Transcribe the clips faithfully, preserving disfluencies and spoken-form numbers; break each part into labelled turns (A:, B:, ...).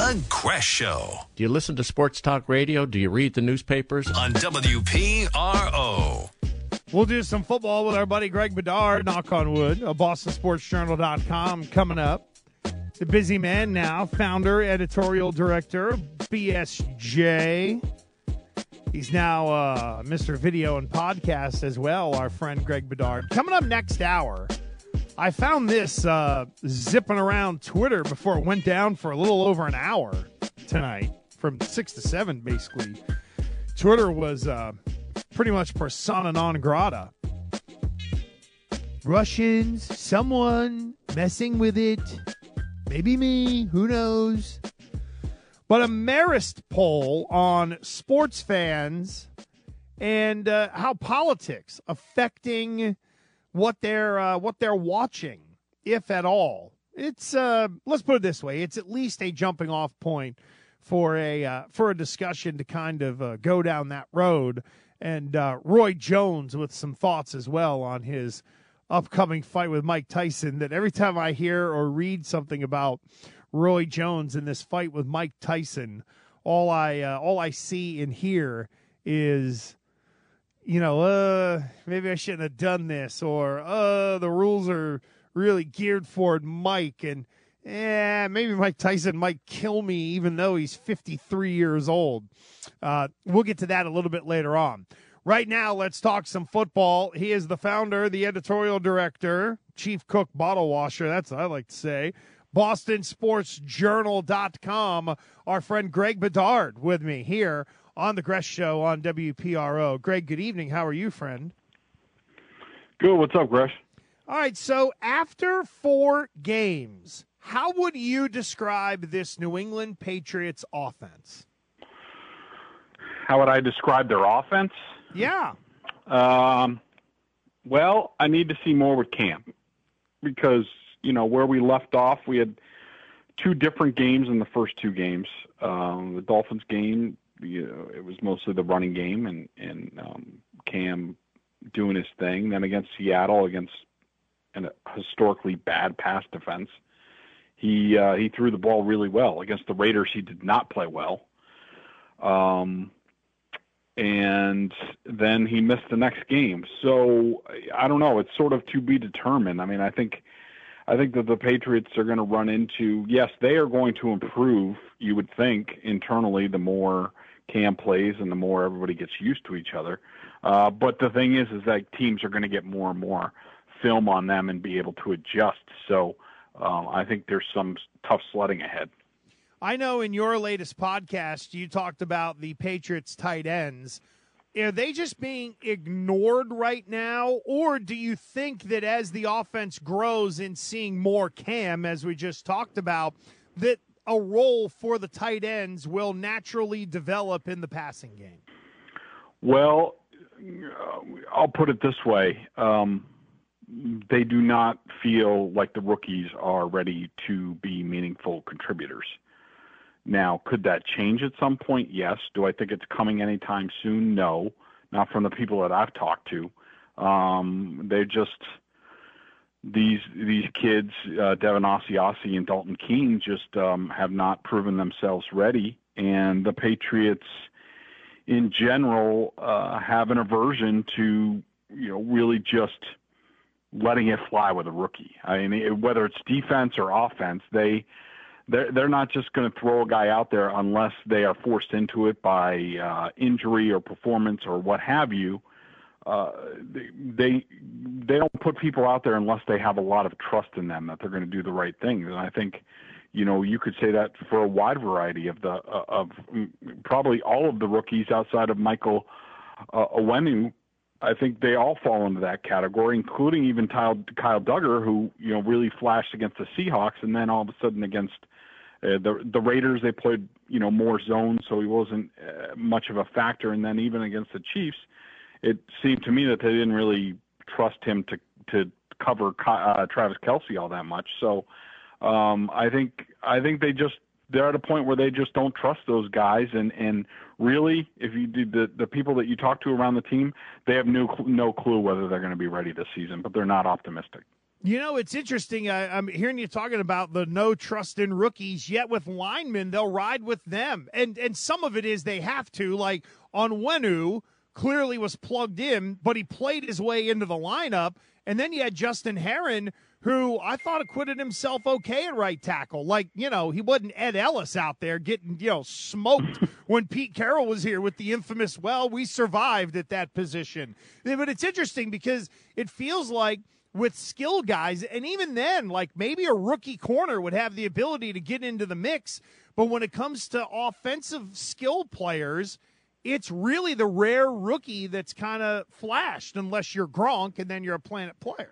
A: The Gresh Show.
B: Do you listen to sports talk radio? Do you read the newspapers?
A: On W P R O.
C: We'll do some football with our buddy Greg Bedard, knock on wood, of Boston Sports Journal dot com coming up. The busy man now, founder, editorial director, B S J. He's now uh, Mister Video and Podcast as well, our friend Greg Bedard. Coming up next hour, I found this uh, zipping around Twitter before it went down for a little over an hour tonight, from six to seven, basically. Twitter was uh, pretty much persona non grata. Russians, someone messing with it. Maybe me, who knows? But a Marist poll on sports fans and uh, how politics affecting what they're uh, what they're watching, if at all. It's uh, let's put it this way: it's at least a jumping off point for a uh, for a discussion to kind of uh, go down that road. And uh, Roy Jones with some thoughts as well on his upcoming fight with Mike Tyson. That every time I hear or read something about Roy Jones in this fight with Mike Tyson, all I uh, all I see and hear is, you know, uh, maybe I shouldn't have done this, or uh, the rules are really geared for Mike, and eh, maybe Mike Tyson might kill me even though he's fifty-three years old. Uh, we'll get to that a little bit later on. Right now, let's talk some football. He is the founder, the editorial director, chief cook, bottle washer, that's what I like to say, Boston Sports Journal dot com. Our friend Greg Bedard with me here on the Gresh Show on W P R O. Greg, good evening. How are you, friend?
D: Good. What's up, Gresh?
C: All right, so after four games, how would you describe this New England Patriots offense?
D: How would I describe their offense?
C: Yeah.
D: Um, well, I need to see more with Cam because, you know, where we left off, we had two different games in the first two games. Um, the Dolphins game, you know, it was mostly the running game and, and um, Cam doing his thing. Then against Seattle, against a historically bad pass defense, he uh, he threw the ball really well. Against the Raiders, he did not play well. Um, and then he missed the next game. So I don't know. It's sort of to be determined. I mean, I think I think that the Patriots are going to run into, yes, they are going to improve, you would think, internally the more Cam plays and the more everybody gets used to each other. Uh, but the thing is, is that teams are going to get more and more film on them and be able to adjust. So uh, I think there's some tough sledding ahead.
C: I know in your latest podcast, you talked about the Patriots tight ends. Are they just being ignored right now, or do you think that as the offense grows and seeing more Cam, as we just talked about, that a role for the tight ends will naturally develop in the passing game?
D: Well, I'll put it this way. Um, they do not feel like the rookies are ready to be meaningful contributors. Now, could that change at some point? Yes. Do I think it's coming anytime soon? No, not from the people that I've talked to. Um, they're just these these kids, uh, Devin Asiasi and Dalton Keene, just um, have not proven themselves ready. And the Patriots, in general, uh, have an aversion to, you know, really just letting it fly with a rookie. I mean, whether it's defense or offense, they. They're, they're not just going to throw a guy out there unless they are forced into it by uh, injury or performance or what have you. Uh, they, they they don't put people out there unless they have a lot of trust in them that they're going to do the right things. And I think, you know, you could say that for a wide variety of the uh, of probably all of the rookies outside of Michael uh, Onwenu. I think they all fall into that category, including even Kyle, Kyle Duggar, who, you know, really flashed against the Seahawks, and then all of a sudden against Uh, the the Raiders, they played, you know, more zone, so he wasn't uh, much of a factor. And then even against the Chiefs, it seemed to me that they didn't really trust him to to cover uh, Travis Kelce all that much. So um, I think I think they just they're at a point where they just don't trust those guys. And, and really, if you do the the people that you talk to around the team, they have no no clue whether they're going to be ready this season, but they're not optimistic.
C: You know, it's interesting. I, I'm hearing you talking about the no trust in rookies, yet with linemen, they'll ride with them. And and some of it is they have to. Like Onwenu clearly was plugged in, but he played his way into the lineup. And then you had Justin Herron, who I thought acquitted himself okay at right tackle. Like, you know, he wasn't Ed Ellis out there getting, you know, smoked when Pete Carroll was here with the infamous, well, we survived at that position. But it's interesting because it feels like with skill guys, and even then, like maybe a rookie corner would have the ability to get into the mix, but when it comes to offensive skill players, it's really the rare rookie that's kind of flashed unless you're Gronk and then you're a Planet player.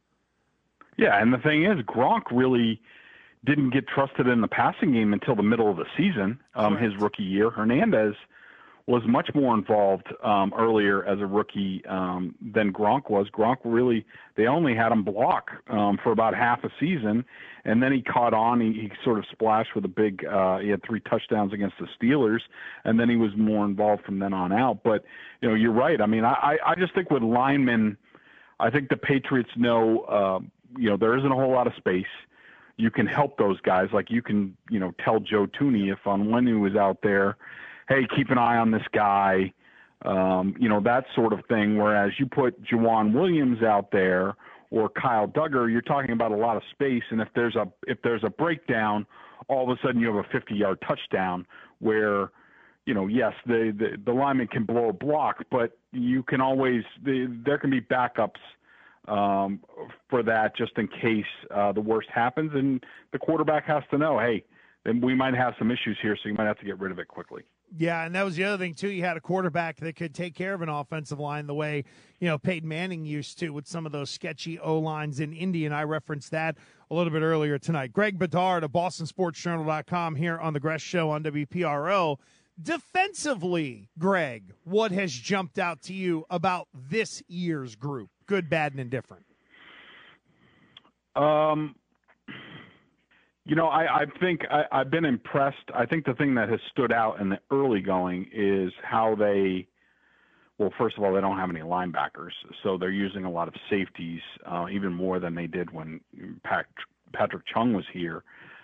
D: Yeah, and the thing is, Gronk really didn't get trusted in the passing game until the middle of the season, um, his rookie year. Hernandez was much more involved um, earlier as a rookie um, than Gronk was. Gronk really, they only had him block um, for about half a season, and then he caught on. He, he sort of splashed with a big, uh, he had three touchdowns against the Steelers, and then he was more involved from then on out. But, you know, you're right. I mean, I, I just think with linemen, I think the Patriots know, uh, you know, there isn't a whole lot of space. You can help those guys. Like you can, you know, tell Joe Thuney if Onwenu is out there, hey, keep an eye on this guy, um, you know, that sort of thing. Whereas you put Juwan Williams out there or Kyle Duggar, you're talking about a lot of space. And if there's a if there's a breakdown, all of a sudden you have a fifty-yard touchdown where, you know, yes, the, the, the lineman can blow a block, but you can always the, there can be backups um, for that just in case uh, the worst happens. And the quarterback has to know, hey, then we might have some issues here, so you might have to get rid of it quickly.
C: Yeah, and that was the other thing, too. You had a quarterback that could take care of an offensive line the way, you know, Peyton Manning used to with some of those sketchy O-lines in Indy, and I referenced that a little bit earlier tonight. Greg Bedard of Boston Sports Journal dot com here on The Gress Show on W P R O. Defensively, Greg, what has jumped out to you about this year's group, good, bad, and indifferent?
D: Um. You know, I, I think I, I've been impressed. I think the thing that has stood out in the early going is how they, well, first of all, they don't have any linebackers, so they're using a lot of safeties, uh, even more than they did when Pat, Patrick Chung was here.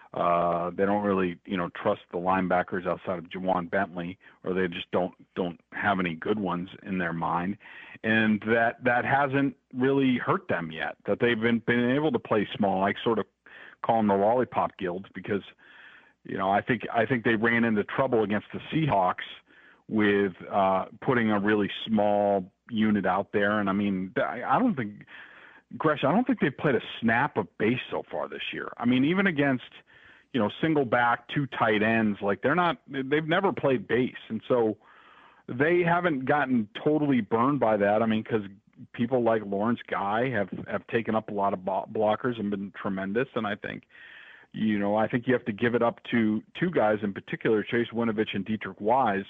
D: Uh, they don't really, you know, trust the linebackers outside of Juwan Bentley, or they just don't don't have any good ones in their mind, and that that hasn't really hurt them yet. That they've been been able to play small, like sort of call them the lollipop guild, because, you know, I think I think they ran into trouble against the Seahawks with uh, putting a really small unit out there. And I mean, I don't think, Gresh, I don't think they've played a snap of base so far this year. I mean, even against, you know, single back, two tight ends, like they're not, they've never played base. And so they haven't gotten totally burned by that. I mean, because people like Lawrence Guy have, have taken up a lot of blockers and been tremendous. And I think, you know, I think you have to give it up to two guys in particular, Chase Winovich and Dietrich Wise,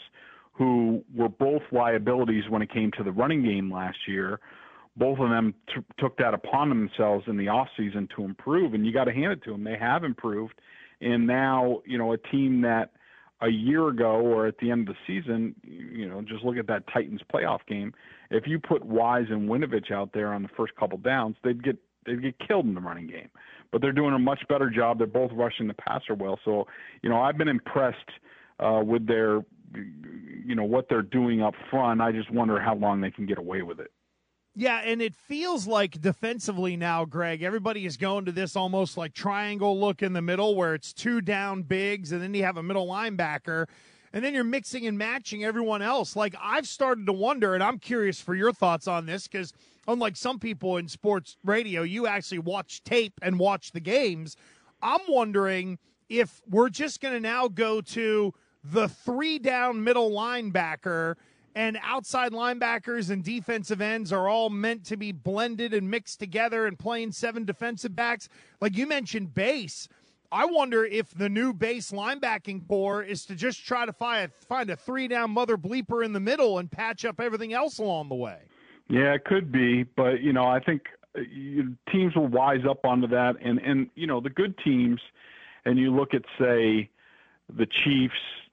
D: who were both liabilities when it came to the running game last year. Both of them t- took that upon themselves in the offseason to improve, and you got to hand it to them. They have improved. And now, you know, a team that a year ago or at the end of the season, you know, just look at that Titans playoff game. If you put Wise and Winovich out there on the first couple downs, they'd get they'd get killed in the running game. But they're doing a much better job. They're both rushing the passer well. So, you know, I've been impressed uh, with their, you know, what they're doing up front. I just wonder how long they can get away with it.
C: Yeah, and it feels like defensively now, Greg, everybody is going to this almost like triangle look in the middle where it's two down bigs and then you have a middle linebacker, and then you're mixing and matching everyone else. Like, I've started to wonder, and I'm curious for your thoughts on this, because unlike some people in sports radio, you actually watch tape and watch the games. I'm wondering if we're just going to now go to the three down middle linebacker, and outside linebackers and defensive ends are all meant to be blended and mixed together and playing seven defensive backs. Like you mentioned base. I wonder if the new base linebacking core is to just try to find, find a three-down mother bleeper in the middle and patch up everything else along the way.
D: Yeah, it could be. But, you know, I think you, teams will wise up onto that. And, and, you know, the good teams, and you look at, say, the Chiefs,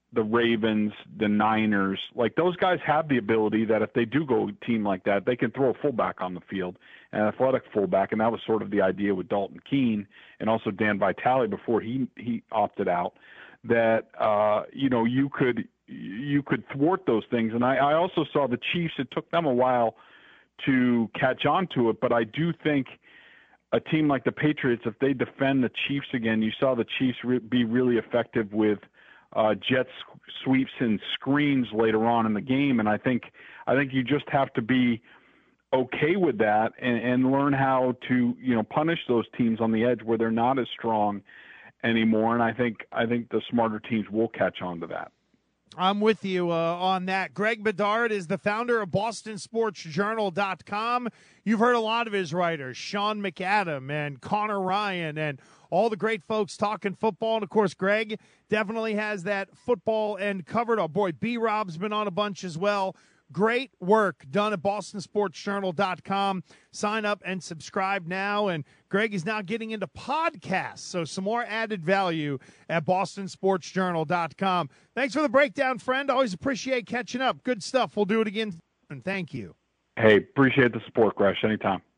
D: the Ravens, the Niners, like those guys have the ability that if they do go a team like that, they can throw a fullback on the field, an athletic fullback, and that was sort of the idea with Dalton Keene and also Dan Vitale before he he opted out. That uh, you know you could you could thwart those things, and I, I also saw the Chiefs. It took them a while to catch on to it, but I do think a team like the Patriots, if they defend the Chiefs again, you saw the Chiefs re- be really effective with uh, jet sweeps and screens later on in the game, and I think I think you just have to be okay with that and, and learn how to you know punish those teams on the edge where they're not as strong anymore. And I think I think the smarter teams will catch on to that.
C: I'm with you uh, on that. Greg Bedard is the founder of Boston Sports Journal dot com. You've heard a lot of his writers, Sean McAdam and Connor Ryan and all the great folks talking football. And, of course, Greg definitely has that football end covered. Oh, boy, B-Rob's been on a bunch as well. Great work done at Boston Sports Journal dot com. Sign up and subscribe now. And Greg is now getting into podcasts, so some more added value at Boston Sports Journal dot com. Thanks for the breakdown, friend. Always appreciate catching up. Good stuff. We'll do it again. And thank you.
D: Hey, appreciate the support, Gresh. Anytime.